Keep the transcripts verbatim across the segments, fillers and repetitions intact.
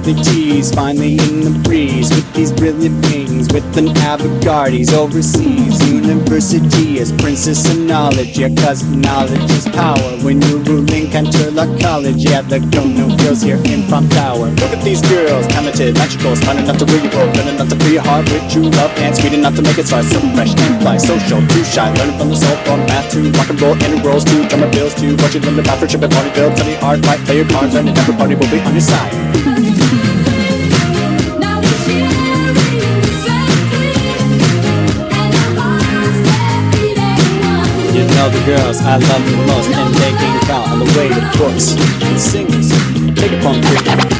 they tease, finally in the breeze with these brilliant wings, with an avant-garde overseas. University as princess of knowledge, yeah, cause knowledge is power. When you're ruling Canterlot College, yeah, the go-no girls here in Prom Tower. Look at these girls, talented, magical, smart enough to rule your world, good enough to free your heart with true love, and sweet enough to make it start. So fresh and fly, social, too shy, learning from the soul, from math to rock and roll, and rolls to drummer bills to what you learned about friendship and party build. Study hard, fight, play your cards, and everybody will be on your side. You know the girls I love the most, and they can count on the way to books and singers. Take it from three.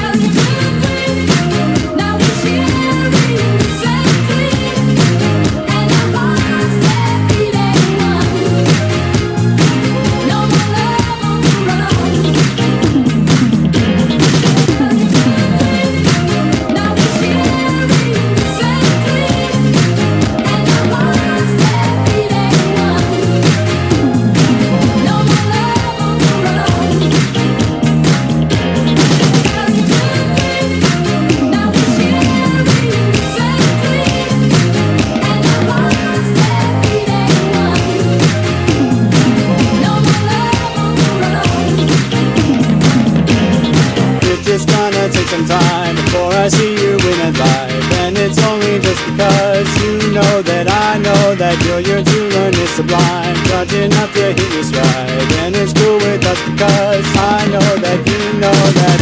Take some time before I see you in a life, and it's only just because you know that I know that your yearn to learn is sublime, judging up to hit your stride, and it's cool with us because I know that you know that